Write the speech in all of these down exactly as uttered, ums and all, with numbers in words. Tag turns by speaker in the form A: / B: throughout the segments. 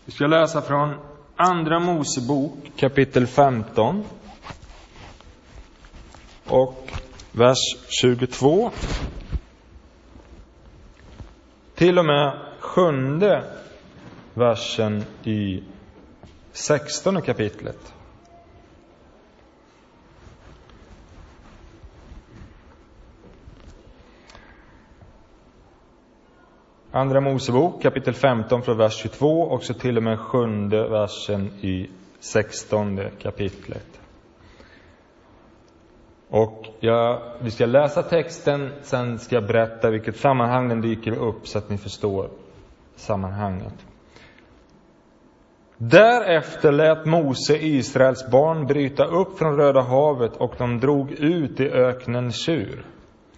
A: Vi ska läsa från Andra Mosebok kapitel femton och vers tjugotvå till och med sjunde versen i sextonde kapitlet. Andra Mosebok kapitel femton från vers tjugotvå och så till och med sjunde versen i sextonde kapitlet. Och jag, vi ska läsa texten, sen ska jag berätta vilket sammanhang den dyker upp så att ni förstår sammanhanget. Därefter lät Mose Israels barn bryta upp från Röda havet och de drog ut i öknen Shur.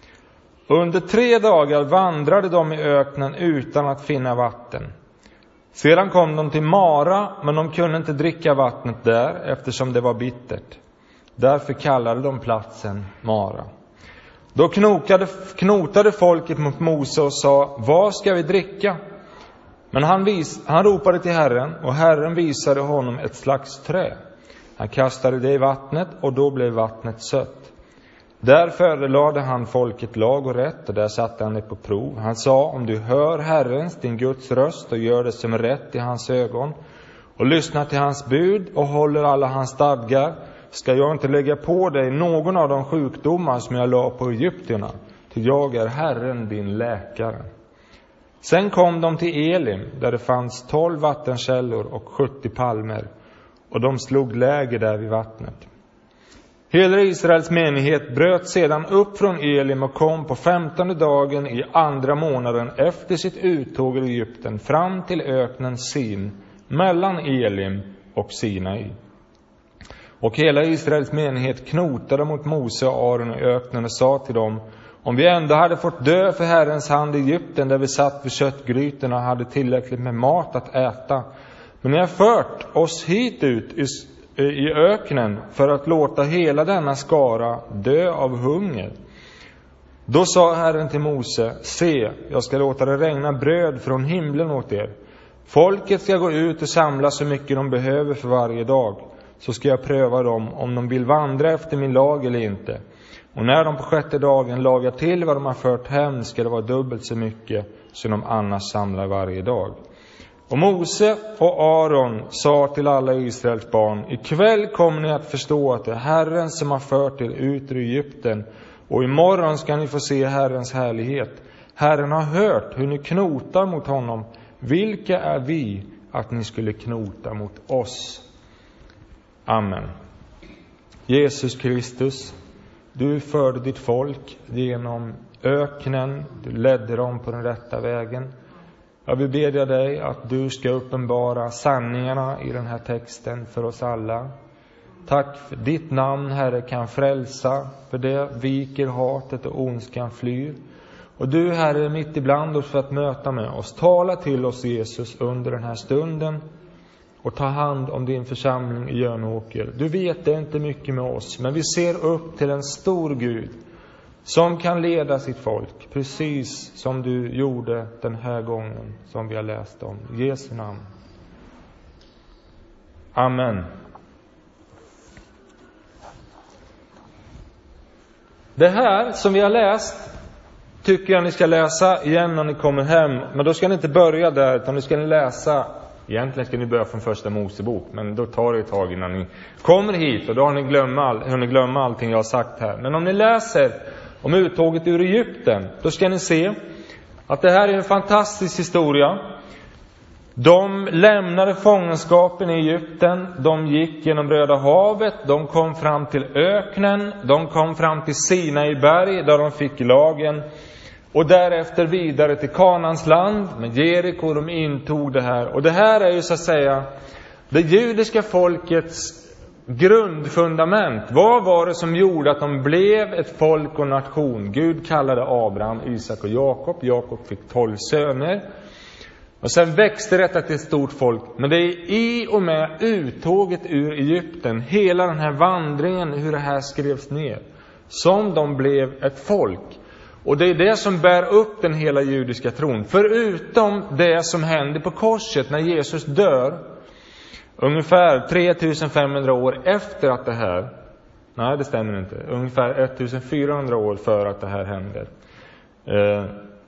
A: Under tre dagar vandrade de i öknen utan att finna vatten. Sedan kom de till Mara, men de kunde inte dricka vattnet där eftersom det var bittert. Därför kallade de platsen Mara. Då knokade, knotade folket mot Mose och sa: vad ska vi dricka? Men han, vis, han ropade till Herren, och Herren visade honom ett slags trä. Han kastade det i vattnet, och då blev vattnet sött. Därför lade han folket lag och rätt, och där satte han det på prov. Han sa: om du hör Herrens, din Guds röst, och gör det som är rätt i hans ögon, och lyssnar till hans bud och håller alla hans stadgar, ska jag inte lägga på dig någon av de sjukdomar som jag la på egyptierna, till jag är Herren din läkare. Sen kom de till Elim, där det fanns tolv vattenkällor och sjuttio palmer, och de slog läger där vid vattnet. Hela Israels menighet bröt sedan upp från Elim och kom på femtonde dagen i andra månaden efter sitt uttåg ur Egypten fram till öknen Sin, mellan Elim och Sinai. Och hela Israels menighet knotade mot Mose och Aron i öknen och sa till dem: om vi ändå hade fått dö för Herrens hand i Egypten, där vi satt vid köttgrytorna och hade tillräckligt med mat att äta. Men ni har fört oss hit ut i, i öknen för att låta hela denna skara dö av hunger. Då sa Herren till Mose: se, jag ska låta det regna bröd från himlen åt er. Folket ska gå ut och samla så mycket de behöver för varje dag. Så ska jag pröva dem om de vill vandra efter min lag eller inte. Och när de på sjätte dagen lagar till vad de har fört hem, ska det vara dubbelt så mycket som de annars samlar varje dag. Och Mose och Aron sa till alla Israels barn: ikväll kommer ni att förstå att det är Herren som har fört er ut ur Egypten, och imorgon ska ni få se Herrens härlighet. Herren har hört hur ni knotar mot honom. Vilka är vi att ni skulle knota mot oss? Amen. Jesus Kristus, du förde ditt folk genom öknen, du ledde dem på den rätta vägen. Jag vill bedja dig att du ska uppenbara sanningarna i den här texten för oss alla. Tack för ditt namn, Herre, kan frälsa, för det viker hatet och ondskan flyr. Och du, Herre, är mitt ibland oss för att möta med oss. Tala till oss, Jesus, under den här stunden. Och ta hand om din församling i Jönåker. Du vet, det är inte mycket med oss, men vi ser upp till en stor Gud som kan leda sitt folk, precis som du gjorde den här gången som vi har läst om. I Jesu namn. Amen. Det här som vi har läst tycker jag ni ska läsa igen när ni kommer hem. Men då ska ni inte börja där, utan nu ska ni läsa. Egentligen ska ni börja från första Mosebok, men då tar det ett tag innan ni kommer hit, och då har ni glömt all, har ni glömt allting jag har sagt här. Men om ni läser om uttåget ur Egypten, då ska ni se att det här är en fantastisk historia. De lämnade fångenskapen i Egypten, de gick genom Röda havet, de kom fram till öknen, de kom fram till Sinai berg där de fick lagen. Och därefter vidare till Kanans land med Jeriko, de intog det här. Och det här är ju så att säga det judiska folkets grundfundament. Vad var det som gjorde att de blev ett folk och nation? Gud kallade Abraham, Isak och Jakob. Jakob fick tolv söner. Och sen växte detta till ett stort folk. Men det är i och med uttåget ur Egypten, hela den här vandringen, hur det här skrevs ner, som de blev ett folk. Och det är det som bär upp den hela judiska tron. Förutom det som händer på korset när Jesus dör. Ungefär tre tusen femhundra år efter att det här. Nej, det stämmer inte. Ungefär ett tusen fyrahundra år för att det här händer. Eh,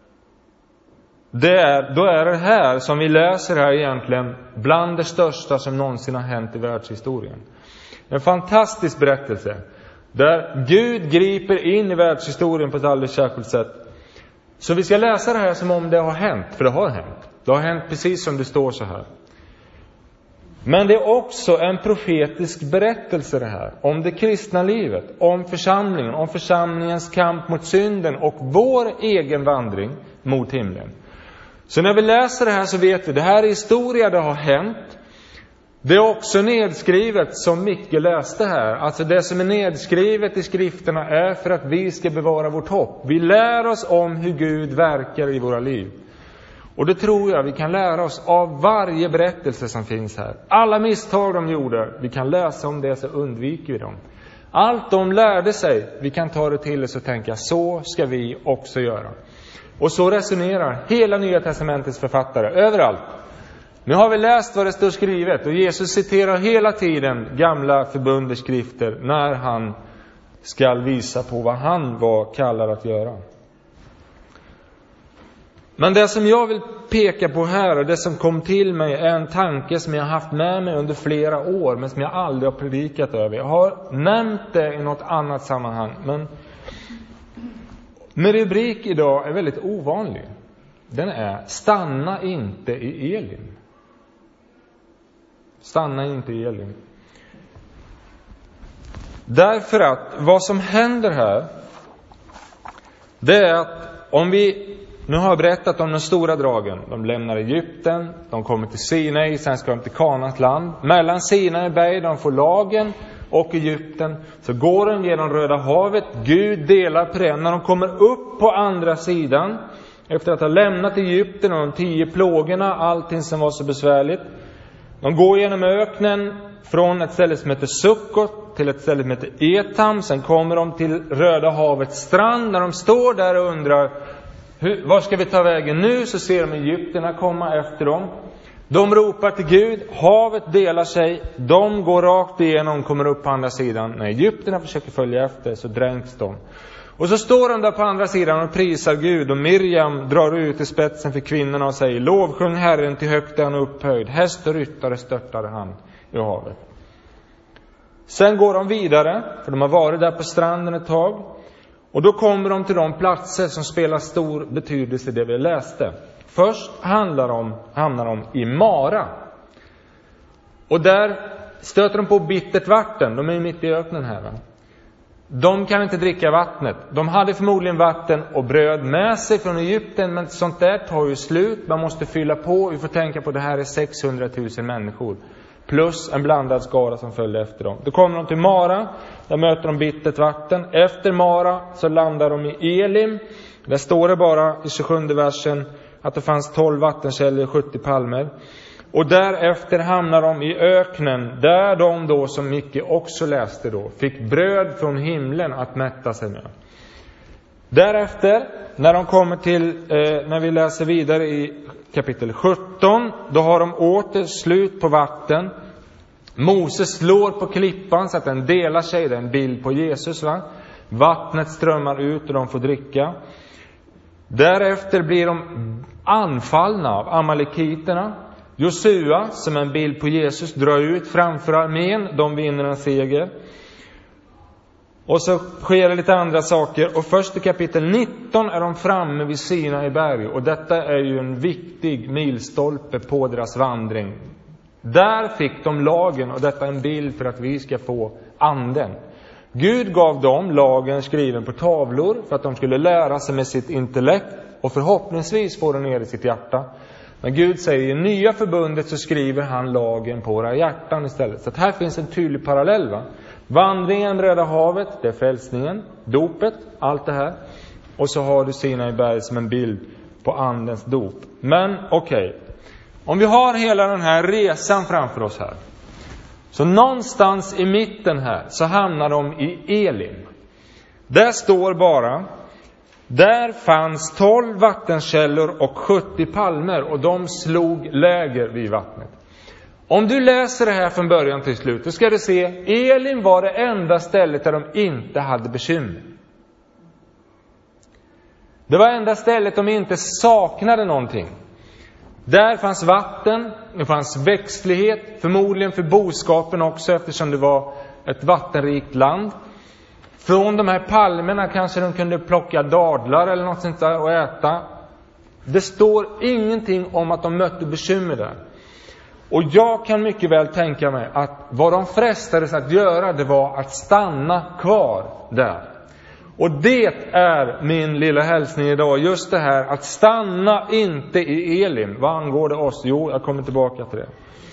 A: det är, då är det här som vi läser här egentligen bland det största som någonsin har hänt i världshistorien. En fantastisk berättelse. Där Gud griper in i världshistorien på ett alldeles särskilt sätt. Så vi ska läsa det här som om det har hänt. För det har hänt. Det har hänt precis som det står så här. Men det är också en profetisk berättelse det här. Om det kristna livet. Om församlingen. Om församlingens kamp mot synden. Och vår egen vandring mot himlen. Så när vi läser det här så vet vi. Det här är historia, det har hänt. Det är också nedskrivet som Micke läste här. Alltså det som är nedskrivet i skrifterna är för att vi ska bevara vårt hopp. Vi lär oss om hur Gud verkar i våra liv. Och det tror jag vi kan lära oss av varje berättelse som finns här. Alla misstag de gjorde, vi kan läsa om det så undviker vi dem. Allt de lärde sig, vi kan ta det till oss och tänka så ska vi också göra. Och så resonerar hela Nya testamentets författare överallt. Nu har vi läst vad det står skrivet och Jesus citerar hela tiden gamla förbundets skrifter när han ska visa på vad han var kallad att göra. Men det som jag vill peka på här och det som kom till mig är en tanke som jag har haft med mig under flera år men som jag aldrig har predikat över. Jag har nämnt det i något annat sammanhang, men min rubrik idag är väldigt ovanlig. Den är stanna inte i Elim. Stanna inte i Elim. Därför att vad som händer här, det är att om vi, nu har jag berättat om de stora dragen. De lämnar Egypten, de kommer till Sinai, sen ska de till Kanans land. Mellan Sinai berg, de får lagen och Egypten. Så går de genom Röda havet, Gud delar på det. När de kommer upp på andra sidan, efter att ha lämnat Egypten och de tio plågorna, allting som var så besvärligt. De går genom öknen från ett ställe som heter Sukkot till ett ställe som heter Etam. Sen kommer de till Röda havets strand. När de står där och undrar hur, var ska vi ta vägen nu, så ser de Egypterna komma efter dem. De ropar till Gud, havet delar sig, de går rakt igenom, kommer upp på andra sidan. När Egypterna försöker följa efter så dränks de. Och så står de där på andra sidan och prisar Gud. Och Miriam drar ut i spetsen för kvinnorna och säger: lovsjung Herren, till högt är han upphöjd. Häst och ryttare störtade han i havet. Sen går de vidare, för de har varit där på stranden ett tag. Och då kommer de till de platser som spelar stor betydelse i det vi läste. Först handlar de, hamnar de i Mara. Och där stöter de på bittert vatten. De är ju mitt i öknen här, va? De kan inte dricka vattnet. De hade förmodligen vatten och bröd med sig från Egypten. Men sånt där tar ju slut. Man måste fylla på. Vi får tänka på det här är sexhundratusen människor. Plus en blandad skara som följer efter dem. Då kommer de till Mara. Där möter de bittert vatten. Efter Mara så landar de i Elim. Där står det bara i tjugosjunde versen att det fanns tolv vattenkällor och sjuttio palmer. Och därefter hamnar de i öknen, där de då, som Micke också läste då, fick bröd från himlen att mätta sig med. Därefter, när de kommer till, eh, när vi läser vidare i kapitel sjutton, då har de åter slut på vatten. Moses slår på klippan så att den delar sig, det är en bild på Jesus, va? Vattnet strömmar ut och de får dricka. Därefter blir de anfallna av amalekiterna. Josua, som är en bild på Jesus, drar ut framför armén. De vinner en seger. Och så sker det lite andra saker. Och först i kapitel nitton är de framme vid Sinai berg. Och detta är ju en viktig milstolpe på deras vandring. Där fick de lagen, och detta är en bild för att vi ska få anden. Gud gav dem lagen skriven på tavlor för att de skulle lära sig med sitt intellekt och förhoppningsvis få den ner i sitt hjärta. Men Gud säger i nya förbundet så skriver han lagen på våra hjärtan istället. Så att här finns en tydlig parallell, va? Vandringen, Röda havet, det är frälsningen, dopet, allt det här. Och så har du Sinai berg som en bild på andens dop. Men okej, okay. Om vi har hela den här resan framför oss här. Så någonstans i mitten här så hamnar de i Elim. Där står bara Där fanns tolv vattenkällor och sjuttio palmer, och de slog läger vid vattnet. Om du läser det här från början till slut, då ska du se, Elim var det enda stället där de inte hade bekymmer. Det var enda stället de inte saknade någonting. Där fanns vatten, det fanns växtlighet, förmodligen för boskapen också, eftersom det var ett vattenrikt land. Från de här palmerna kanske de kunde plocka dadlar eller något sånt där och äta. Det står ingenting om att de mötte bekymmer där. Och jag kan mycket väl tänka mig att vad de frestades att göra, det var att stanna kvar där. Och det är min lilla hälsning idag, just det här att stanna inte i Elim. Vad angår det oss? Jo, jag kommer tillbaka till det.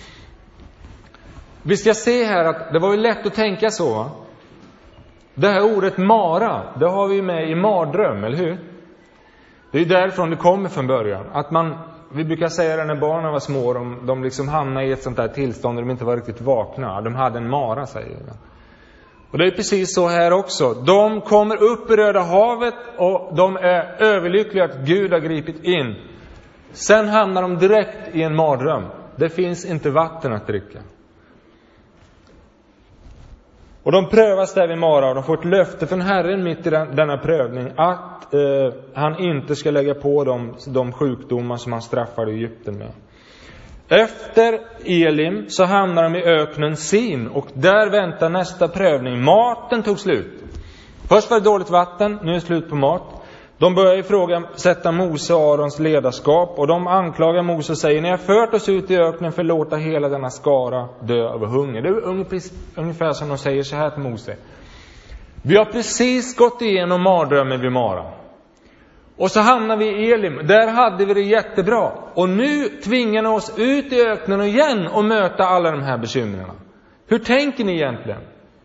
A: Vi ska se här att det var ju lätt att tänka så, va? Det här ordet Mara, det har vi med i mardröm, eller hur? Det är därifrån det kommer från början. Att man, vi brukar säga det när barnen var små, de, de liksom hamnade i ett sånt där tillstånd där de inte var riktigt vakna. De hade en mara, säger vi. Och det är precis så här också. De kommer upp i Röda havet och de är överlyckliga att Gud har gripit in. Sen hamnar de direkt i en mardröm. Det finns inte vatten att dricka. Och de prövas där vid Mara, och de får ett löfte från Herren mitt i den, denna prövning att eh, han inte ska lägga på dem de sjukdomar som han straffade Egypten med. Efter Elim så hamnar de i öknen Sin, och där väntar nästa prövning. Maten tog slut. Först var det dåligt vatten, nu är det slut på mat. De börjar ifrågasätta Mose och Arons ledarskap, och de anklagar Mose och säger: ni har fört oss ut i öknen för att låta hela denna skara dö av hunger. Det är ungefär som de säger så här till Mose: vi har precis gått igenom mardrömmen vid Mara, och så hamnar vi i Elim. Där hade vi det jättebra, och nu tvingar ni oss ut i öknen igen och möta alla de här bekymren. Hur tänker ni egentligen?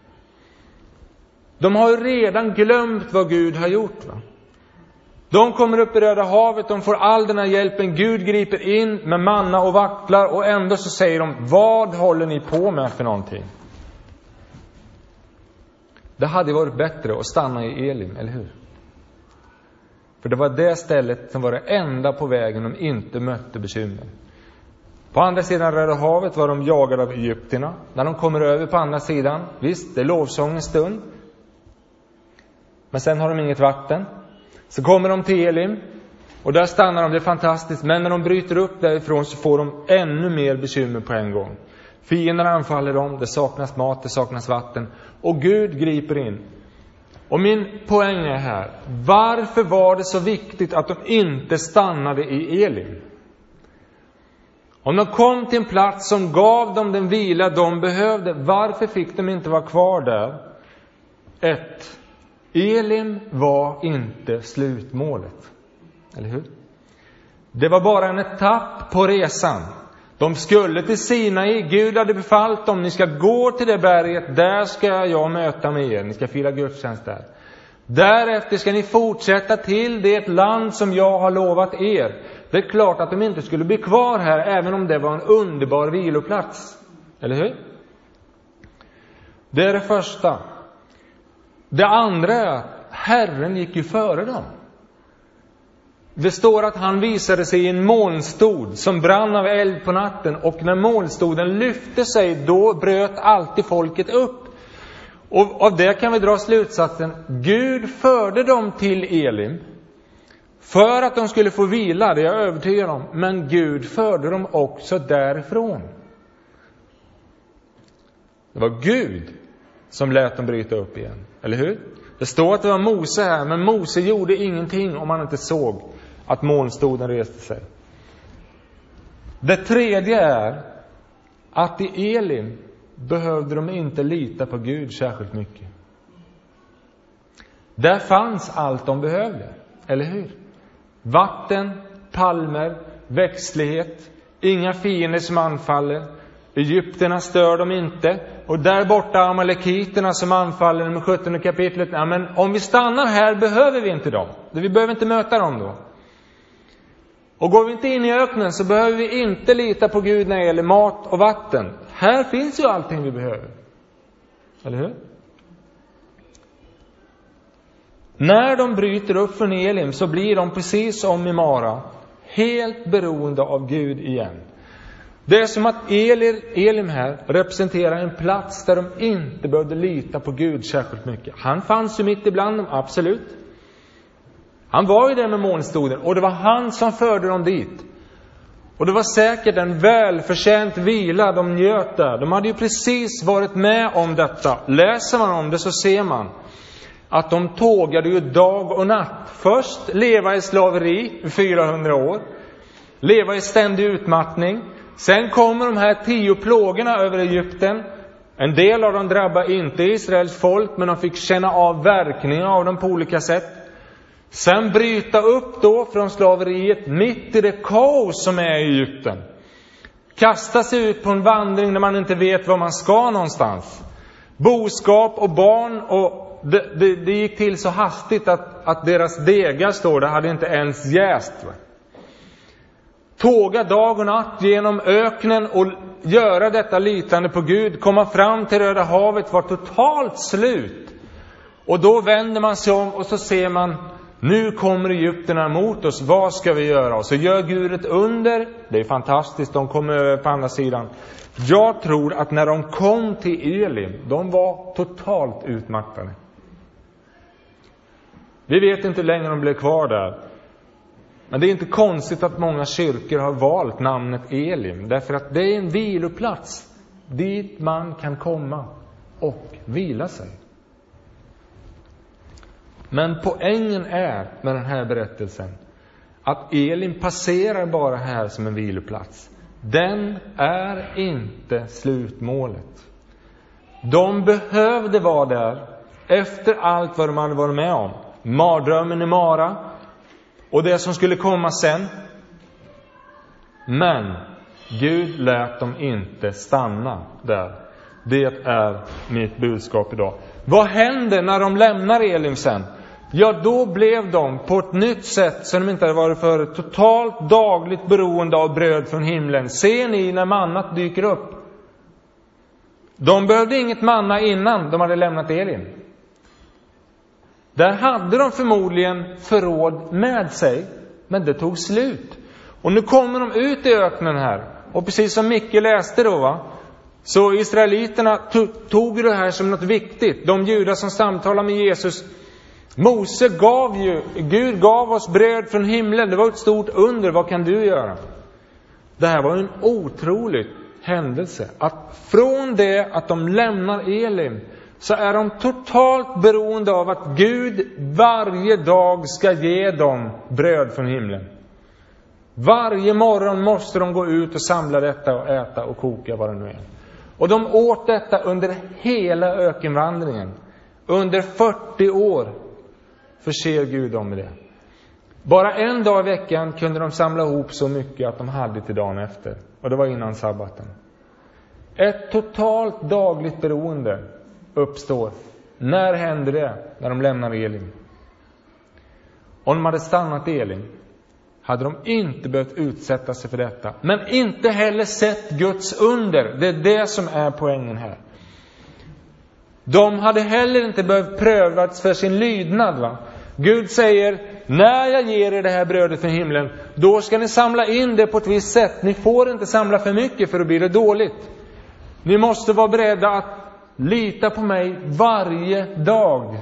A: De har ju redan glömt vad Gud har gjort, va? De kommer upp i Röda havet, de får all den här hjälpen. Gud griper in med manna och vattlar, och ändå så säger de: vad håller ni på med för någonting? Det hade varit bättre att stanna i Elim, eller hur? För det var det stället som var det enda på vägen de inte mötte bekymmer. På andra sidan Röda havet var de jagade av egyptierna. När de kommer över på andra sidan, visst, det är lovsångens stund. Men sen har de inget vatten. Så kommer de till Elim, och där stannar de, det är fantastiskt. Men när de bryter upp därifrån så får de ännu mer bekymmer på en gång. Fienderna anfaller dem, det saknas mat, det saknas vatten, och Gud griper in. Och min poäng är här: varför var det så viktigt att de inte stannade i Elim? Om de kom till en plats som gav dem den vila de behövde, varför fick de inte vara kvar där? Ett, Elim var inte slutmålet, eller hur? Det var bara en etapp på resan. De skulle till Sinai, Gud hade befallt dem: ni ska gå till det berget, där ska jag möta med er, ni ska fira gudstjänst där. Därefter ska ni fortsätta till det land som jag har lovat er. Det är klart att de inte skulle bli kvar här, även om det var en underbar viloplats, eller hur? Det är det första. Det andra är att Herren gick ju före dem. Det står att han visade sig i en molnstod som brann av eld på natten, och när molnstoden lyfte sig, då bröt alltid folket upp. Och av det kan vi dra slutsatsen: Gud förde dem till Elim för att de skulle få vila, det är jag övertygad om. Men Gud förde dem också därifrån. Det var Gud som lät dem bryta upp igen, eller hur? Det står att det var Mose här, men Mose gjorde ingenting om han inte såg att molnstoden reste sig. Det tredje är att i Elim behövde de inte lita på Gud särskilt mycket. Där fanns allt de behövde, eller hur? Vatten, palmer, växtlighet, inga fiender som anfaller. Egypterna stör dem inte. Och där borta amalekiterna som anfaller med sjuttonde kapitlet. Ja, men om vi stannar här behöver vi inte dem. Vi behöver inte möta dem då. Och går vi inte in i öknen så behöver vi inte lita på Gud när det gäller mat och vatten. Här finns ju allting vi behöver. Eller hur? När de bryter upp från Elim så blir de precis som i Mara helt beroende av Gud igen. Det är som att Elim, Elim här representerar en plats där de inte behövde lita på Gud särskilt mycket. Han fanns ju mitt ibland dem, absolut. Han var ju där med molnstoden och det var han som förde dem dit. Och det var säkert en välförtjänt vila de njöt där. De hade ju precis varit med om detta. Läser man om det så ser man att de tågade ju dag och natt. Först leva i slaveri i fyrahundra år. Leva i ständig utmattning. Sen kommer de här tio plågorna över Egypten. En del av dem drabbar inte Israels folk, men de fick känna av verkningar av dem på olika sätt. Sen bryta upp då från slaveriet mitt i det kaos som är i Egypten. Kasta sig ut på en vandring där man inte vet var man ska någonstans. Boskap och barn, och det, det, det gick till så hastigt att, att deras degar, står det, hade inte ens jäst. Va? Tåga dag och natt genom öknen och göra detta litande på Gud. Komma fram till Röda havet var totalt slut. Och då vänder man sig om och så ser man, nu kommer egypterna mot oss, vad ska vi göra? Och så gör Gud ett under. Det är fantastiskt, de kommer över på andra sidan. Jag tror att när de kom till Elim, de var totalt utmattade. Vi vet inte hur länge de blev kvar där. Men det är inte konstigt att många kyrkor har valt namnet Elim. Därför att det är en viloplats dit man kan komma och vila sig. Men poängen är med den här berättelsen att Elim passerar bara här som en viloplats. Den är inte slutmålet. De behövde vara där efter allt vad de hade varit med om. Mardrömmen i Mara och det som skulle komma sen. Men Gud lät dem inte stanna där. Det är mitt budskap idag. Vad händer när de lämnar Elim sen? Ja, då blev de på ett nytt sätt som de inte hade varit förut totalt dagligt beroende av bröd från himlen. Ser ni när mannat dyker upp? De behövde inget manna innan de hade lämnat Elim. Där hade de förmodligen förråd med sig, men det tog slut. Och nu kommer de ut i öknen här. Och precis som Micke läste då, va? Så israeliterna tog det här som något viktigt. De judar som samtalade med Jesus. Mose gav ju, Gud gav oss bröd från himlen. Det var ett stort under, vad kan du göra? Det här var en otrolig händelse. Att från det att de lämnar Elim så är de totalt beroende av att Gud varje dag ska ge dem bröd från himlen. Varje morgon måste de gå ut och samla detta och äta och koka vad det nu är. Och de åt detta under hela ökenvandringen. Under fyrtio år förser Gud dem med det. Bara en dag i veckan kunde de samla ihop så mycket att de hade till dagen efter. Och det var innan sabbaten. Ett totalt dagligt beroende uppstår. När hände det? När de lämnar Elim. Om de hade stannat i Elim hade de inte behövt utsätta sig för detta. Men inte heller sett Guds under. Det är det som är poängen här. De hade heller inte behövt prövats för sin lydnad, va? Gud säger, när jag ger er det här brödet från himlen, då ska ni samla in det på ett visst sätt. Ni får inte samla för mycket för att bli det dåligt. Ni måste vara beredda att lita på mig varje dag.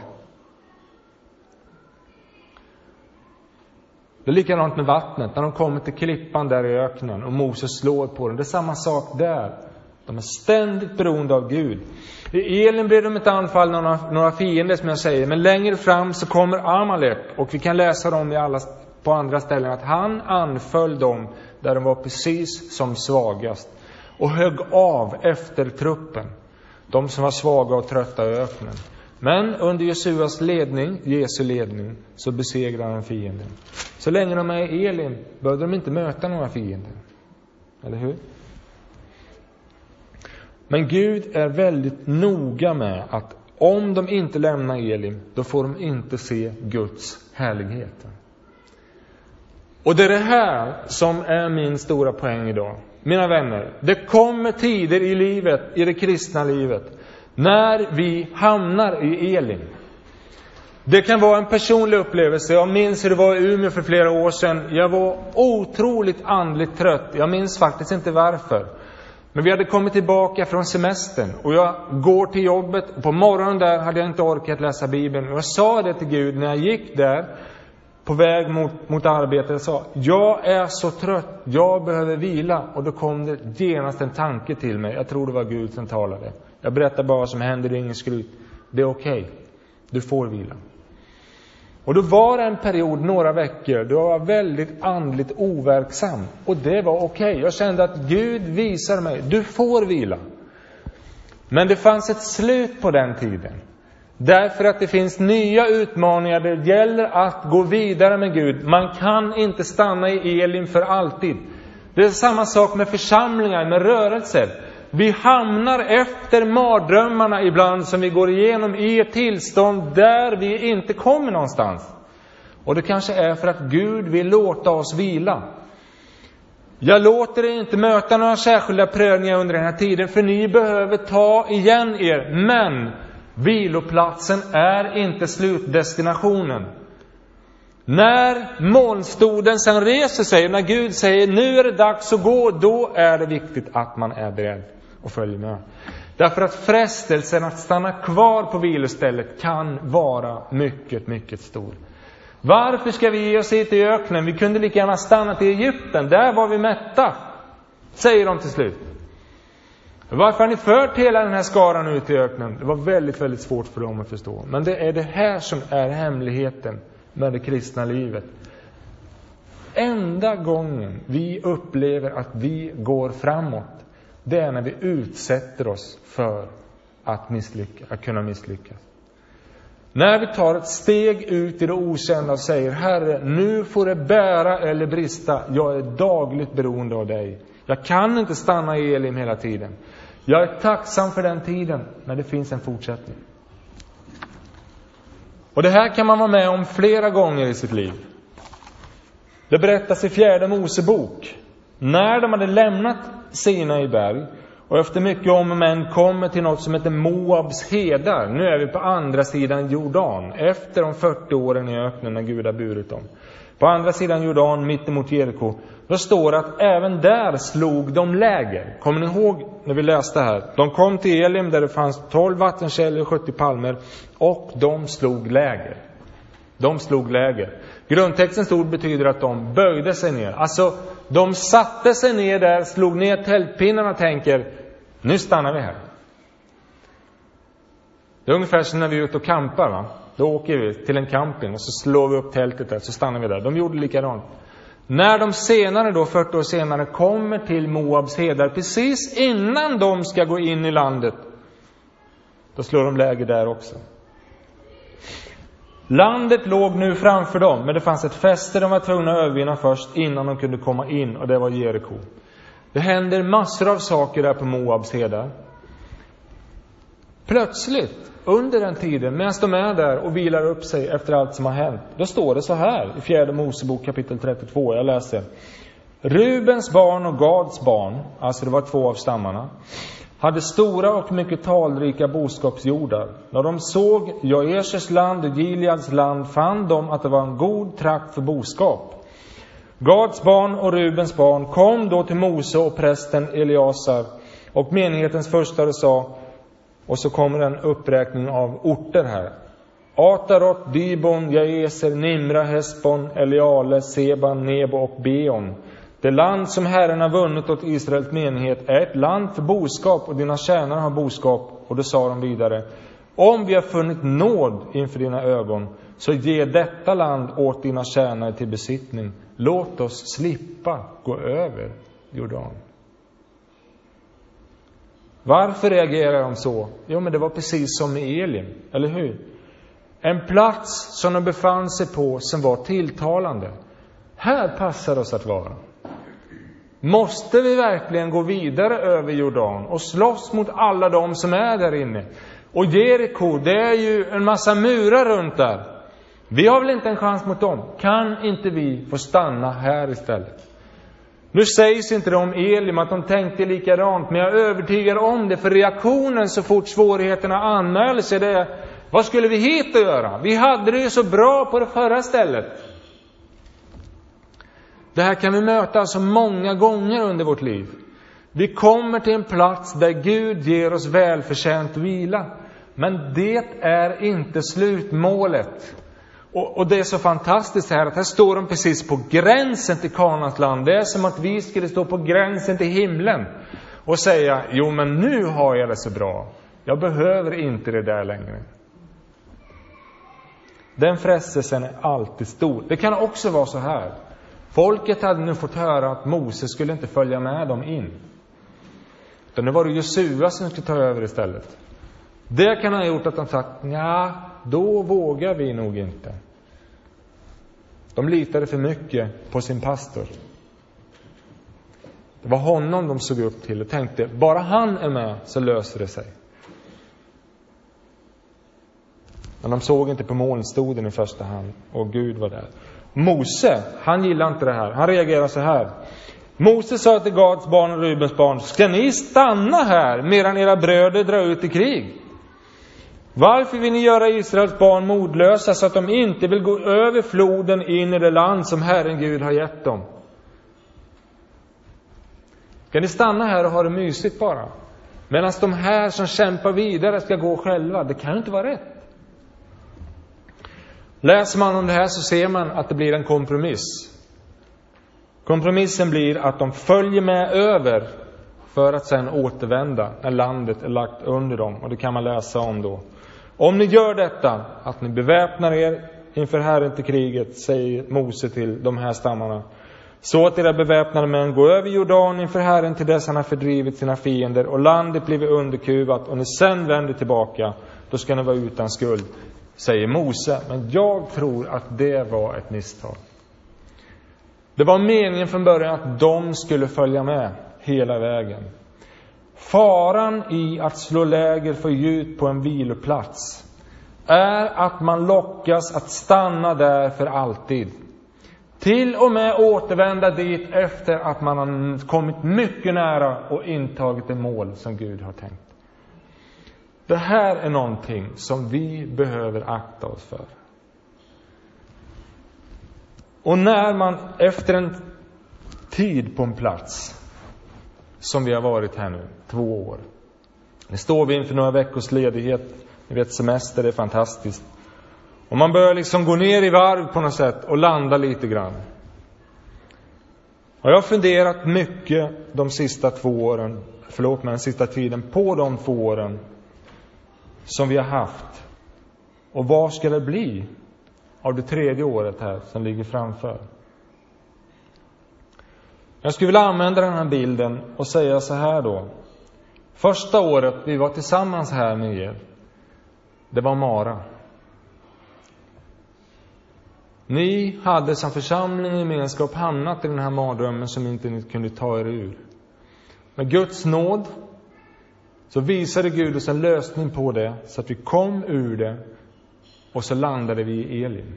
A: Det är likadant med vattnet. När de kommer till klippan där i öknen och Moses slår på den. Det är samma sak där. De är ständigt beroende av Gud. I Elim blev de inte anfallna några, några fiender som jag säger. Men längre fram så kommer Amalek. Och vi kan läsa dem i alla, på andra ställen. Att han anföll dem där de var precis som svagast. Och högg av efter truppen. De som var svaga och trötta i öknen. Men under Jesuas ledning, Jesu ledning, så besegrar han fienden. Så länge de är i Elim behöver de inte möta några fiender. Eller hur? Men Gud är väldigt noga med att om de inte lämnar Elim, då får de inte se Guds härlighet. Och det är det här som är min stora poäng idag. Mina vänner, det kommer tider i livet, i det kristna livet, när vi hamnar i Elim. Det kan vara en personlig upplevelse. Jag minns hur det var i Umeå för flera år sedan. Jag var otroligt andligt trött. Jag minns faktiskt inte varför. Men vi hade kommit tillbaka från semestern. Och jag går till jobbet. Och på morgonen där hade jag inte orkat läsa Bibeln. Och jag sa det till Gud när jag gick där. På väg mot, mot arbetet. Jag sa, jag är så trött. Jag behöver vila. Och då kom det genast en tanke till mig. Jag tror det var Gud som talade. Jag berättar bara vad som händer. Det är ingen skryt. Det är okej. Okay. Du får vila. Och då var det en period, några veckor, då jag var väldigt andligt overksam. Och det var okej. Okay. Jag kände att Gud visar mig, du får vila. Men det fanns ett slut på den tiden. Därför att det finns nya utmaningar. Det gäller att gå vidare med Gud. Man kan inte stanna i Elim för alltid. Det är samma sak med församlingar, med rörelser. Vi hamnar efter mardrömmarna ibland som vi går igenom i ett tillstånd där vi inte kommer någonstans. Och det kanske är för att Gud vill låta oss vila. Jag låter er inte möta några särskilda prövningar under den här tiden, för ni behöver ta igen er. Men viloplatsen är inte slutdestinationen. När molnstoden sen reser sig, när Gud säger nu är det dags att gå, då är det viktigt att man är beredd och följer med. Därför att frestelsen att stanna kvar på vilostället kan vara mycket, mycket stor. Varför ska vi ge oss hit i öknen? Vi kunde lika gärna stanna till Egypten. Där var vi mätta, säger de till slut. Varför har ni fört hela den här skaran ut i öknen? Det var väldigt, väldigt svårt för dem att förstå. Men det är det här som är hemligheten med det kristna livet. Enda gången vi upplever att vi går framåt, det är när vi utsätter oss för att, misslycka, att kunna misslyckas. När vi tar ett steg ut i det okända och säger, Herre, nu får det bära eller brista. Jag är dagligt beroende av dig. Jag kan inte stanna i Elim hela tiden. Jag är tacksam för den tiden när det finns en fortsättning. Och det här kan man vara med om flera gånger i sitt liv. Det berättas i fjärde Mosebok. När de hade lämnat Sinai berg och efter mycket om och men kommer till något som heter Moabs hedar. Nu är vi på andra sidan Jordan. Efter de fyrtio åren i öknen när Gud har burit dem. På andra sidan Jordan, mitt emot Jeriko. Då står det att även där slog de läger. Kommer ni ihåg när vi läste här? De kom till Elim där det fanns tolv vattenkällor och sjuttio palmer. Och de slog läger. De slog läger. Grundtextens ord betyder att de böjde sig ner. Alltså, de satte sig ner där, slog ner tältpinnarna och tänker, nu stannar vi här. Det är ungefär som när vi är ute och campar, va? Då åker vi till en camping och så slår vi upp tältet där, så stannar vi där. De gjorde likadant. När de senare då, fyrtio år senare, kommer till Moabs hedar, precis innan de ska gå in i landet, då slår de läger där också. Landet låg nu framför dem, men det fanns ett fäste de var tvungna att övervinna först innan de kunde komma in, och det var Jeriko. Det händer massor av saker där på Moabs hedar. Plötsligt, under den tiden, medan de är där och vilar upp sig efter allt som har hänt, då står det så här i fjärde Mosebok kapitel trettiotvå, jag läser. Rubens barn och Gads barn, alltså det var två av stammarna, hade stora och mycket talrika boskapsjordar. När de såg Joesers land och Gileads land fann de att det var en god trakt för boskap. Gads barn och Rubens barn kom då till Mose och prästen Eliasar och menighetens förstare sa, och så kommer en uppräkning av orter här. Atarot, Dibon, Jaeser, Nimra, Hesbon, Eliale, Seban, Nebo och Beon. Det land som Herren har vunnit åt Israels menighet är ett land för boskap, och dina tjänare har boskap. Och då sa de vidare, om vi har funnit nåd inför dina ögon, så ge detta land åt dina tjänare till besittning. Låt oss slippa gå över Jordan. Varför reagerar de så? Jo, men det var precis som i Elim, eller hur? En plats som de befann sig på som var tilltalande. Här passar oss att vara. Måste vi verkligen gå vidare över Jordan och slåss mot alla de som är där inne? Och Jeriko, det är ju en massa murar runt där. Vi har väl inte en chans mot dem? Kan inte vi få stanna här istället? Nu sägs inte det om Elim att de tänkte likadant, men jag är övertygad om det, för reaktionen så fort svårigheterna anmäler sig, det är, Vad skulle vi hit att göra? Vi hade det ju så bra på det förra stället. Det här kan vi möta alltså många gånger under vårt liv. Vi kommer till en plats där Gud ger oss välförtjänt vila. Men det är inte slutmålet. Och, och det är så fantastiskt här att här står de precis på gränsen till Kanaans land. Det är som att vi skulle stå på gränsen till himlen och säga, jo men nu har jag det så bra. Jag behöver inte det där längre. Den frestelsen är alltid stor. Det kan också vara så här. Folket hade nu fått höra att Moses skulle inte följa med dem in. Utan det var det Josua som skulle ta över istället. Det kan ha gjort att de sagt, ja, då vågar vi nog inte. De litade för mycket på sin pastor. Det var honom de såg upp till och tänkte, bara han är med så löser det sig. Men de såg inte på molnstoden i första hand. Och Gud var där. Mose, han gillade inte det här. Han reagerade så här. Mose sa till Gads barn och Rubens barn, ska ni stanna här medan era bröder drar ut i krig? Varför vill ni göra Israels barn modlösa så att de inte vill gå över floden in i det land som Herren Gud har gett dem? Ska ni stanna här och ha det mysigt bara? Medan de här som kämpar vidare ska gå själva. Det kan inte vara rätt. Läser man om det här så ser man att det blir en kompromiss. Kompromissen blir att de följer med över för att sedan återvända när landet är lagt under dem. Och det kan man läsa om då. Om ni gör detta, att ni beväpnar er inför Herren till kriget, säger Mose till de här stammarna. Så att era beväpnade män går över Jordan inför Herren till dess han har fördrivit sina fiender och landet blivit underkuvat och ni sen vänder tillbaka, då ska ni vara utan skuld, säger Mose. Men jag tror att det var ett misstag. Det var meningen från början att de skulle följa med hela vägen. Faran i att slå läger för djup på en viloplats är att man lockas att stanna där för alltid. Till och med återvända dit efter att man har kommit mycket nära och intagit det mål som Gud har tänkt. Det här är någonting som vi behöver akta oss för. Och när man efter en tid på en plats, som vi har varit här nu, två år. Nu står vi inför några veckors ledighet. Ni vet, semester är fantastiskt. Och man börjar liksom gå ner i varv på något sätt och landa lite grann. Och jag har funderat mycket de sista två åren, förlåt mig, den sista tiden på de två åren som vi har haft. Och vad ska det bli av det tredje året här som ligger framför? Jag skulle vilja använda den här bilden och säga så här då. Första året vi var tillsammans här med er, det var Mara. Ni hade som församling i gemenskap hamnat i den här mardrömmen som inte ni kunde ta er ur. Med Guds nåd så visade Gud oss en lösning på det så att vi kom ur det och så landade vi i Elim.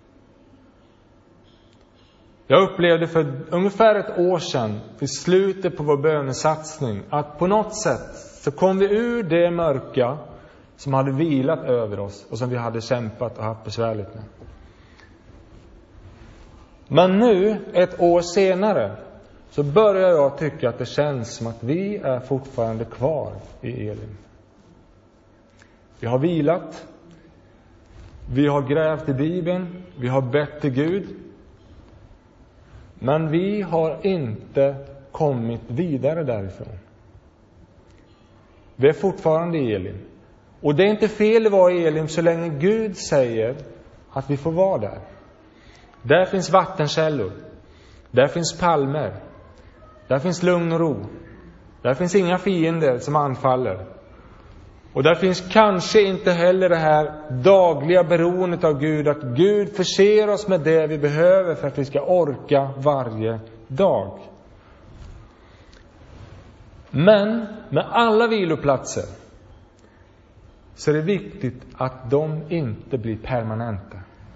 A: Jag upplevde för ungefär ett år sedan, i slutet på vår bönesatsning, att på något sätt så kom vi ur det mörka som hade vilat över oss och som vi hade kämpat och haft besvärligt med. Men nu, ett år senare, så börjar jag tycka att det känns som att vi är fortfarande kvar i Elim. Vi har vilat, vi har grävt i Bibeln, vi har bett till Gud. Men vi har inte kommit vidare därifrån. Vi är fortfarande i Elim. Och det är inte fel att vara i Elim så länge Gud säger att vi får vara där. Där finns vattenkällor. Där finns palmer. Där finns lugn och ro. Där finns inga fiender som anfaller. Och där finns kanske inte heller det här dagliga beroendet av Gud. Att Gud förser oss med det vi behöver för att vi ska orka varje dag. Men med alla viloplatser så är det viktigt att de inte blir permanenta.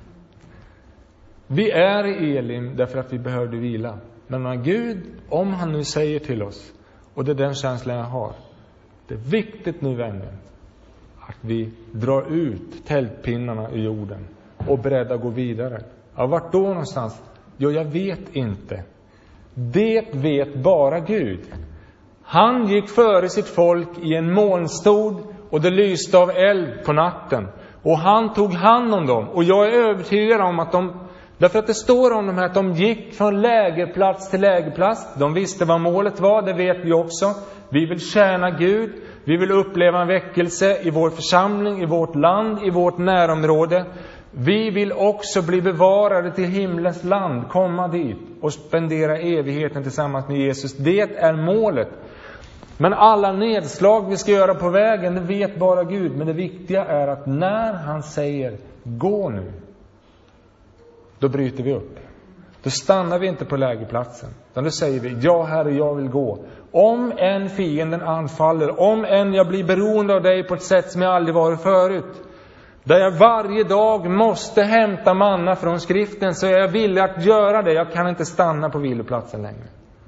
A: Vi är i Elim därför att vi behövde vila. Men när Gud, om han nu säger till oss, och det är den känslan jag har, det är viktigt nu, vänner, att vi drar ut tältpinnarna i jorden och beredda att gå vidare. Ja, vart då någonstans? Jo, jag vet inte. Det vet bara Gud. Han gick före sitt folk i en molnstod och det lyste av eld på natten. Och han tog hand om dem. Och jag är övertygad om att de, därför att det står om dem här, att de gick från lägerplats till lägerplats. De visste vad målet var, det vet vi också. Vi vill tjäna Gud. Vi vill uppleva en väckelse i vår församling, i vårt land, i vårt närområde. Vi vill också bli bevarade till himlens land, komma dit och spendera evigheten tillsammans med Jesus. Det är målet. Men alla nedslag vi ska göra på vägen, det vet bara Gud. Men det viktiga är att när han säger gå nu, då bryter vi upp. Då stannar vi inte på lägerplatsen. Utan då säger vi, ja Herre, jag vill gå. Om en fienden anfaller, om en jag blir beroende av dig på ett sätt som jag aldrig varit förut, där jag varje dag måste hämta manna från skriften, så är jag villig att göra det. Jag kan inte stanna på viloplatsen längre.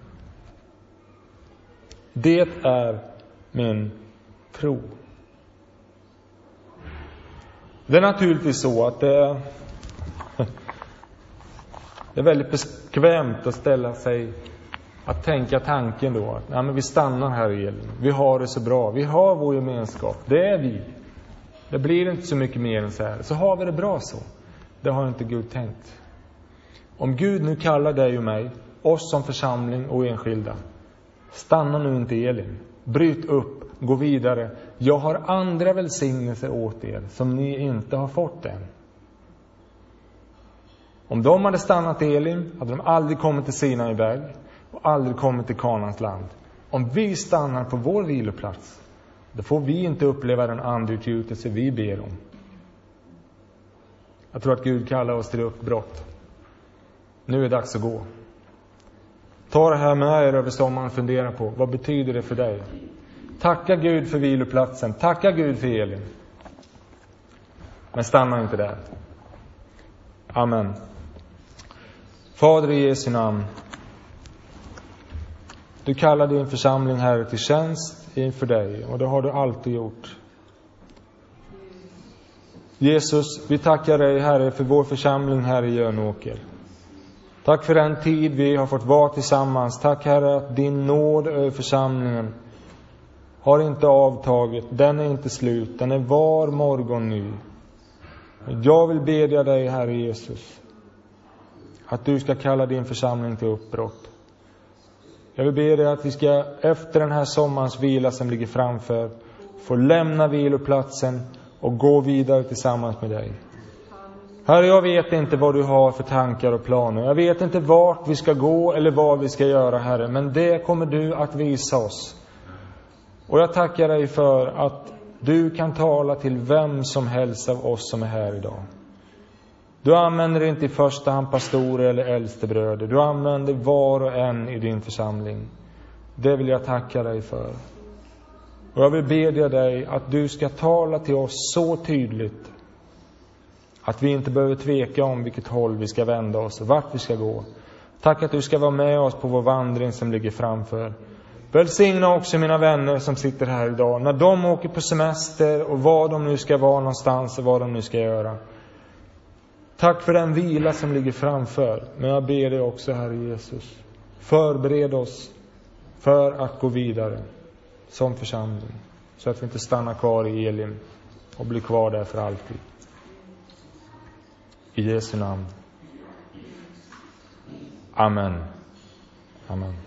A: Det är min tro. Det är naturligtvis så att det är, det är väldigt bekvämt att ställa sig, att tänka tanken då att ja, men vi stannar här i Elim. Vi har det så bra. Vi har vår gemenskap. Det är vi. Det blir inte så mycket mer än så här. Så har vi det bra så. Det har inte Gud tänkt. Om Gud nu kallar dig och mig, oss som församling och enskilda, stanna nu inte i Elim. Bryt upp, gå vidare. Jag har andra välsignelser åt er som ni inte har fått än. Om de hade stannat i Elim hade de aldrig kommit till Sinaiberg och aldrig kommit till Kanaans land. Om vi stannar på vår viloplats, då får vi inte uppleva den andutgjutelse vi ber om. Jag tror att Gud kallar oss till uppbrott. Nu är det dags att gå. Ta det här med er över sommaren och fundera på, vad betyder det för dig? Tacka Gud för viloplatsen. Tacka Gud för Elim. Men stanna inte där. Amen. Fader i Jesu namn. Du kallar din församling här till tjänst inför dig. Och det har du alltid gjort. Jesus, vi tackar dig Herre för vår församling här i Jönåker. Tack för den tid vi har fått vara tillsammans. Tack Herre att din nåd över församlingen har inte avtagit. Den är inte slut. Den är var morgon ny. Jag vill bedja dig Herre Jesus, att du ska kalla din församling till uppbrott. Jag vill be dig att vi ska efter den här sommarens vila som ligger framför få lämna viloplatsen och gå vidare tillsammans med dig. Herre, jag vet inte vad du har för tankar och planer. Jag vet inte vart vi ska gå eller vad vi ska göra, Herre. Men det kommer du att visa oss. Och jag tackar dig för att du kan tala till vem som helst av oss som är här idag. Du använder inte i första hand pastorer eller äldstebröder. Du använder var och en i din församling. Det vill jag tacka dig för. Och jag vill bedja dig att du ska tala till oss så tydligt att vi inte behöver tveka om vilket håll vi ska vända oss och vart vi ska gå. Tack att du ska vara med oss på vår vandring som ligger framför. Välsigna också mina vänner som sitter här idag, när de åker på semester och var de nu ska vara någonstans och vad de nu ska göra. Tack för den vila som ligger framför. Men jag ber dig också, Herre Jesus, förbered oss för att gå vidare som församling, så att vi inte stannar kvar i Elim och blir kvar där för alltid. I Jesu namn. Amen. Amen.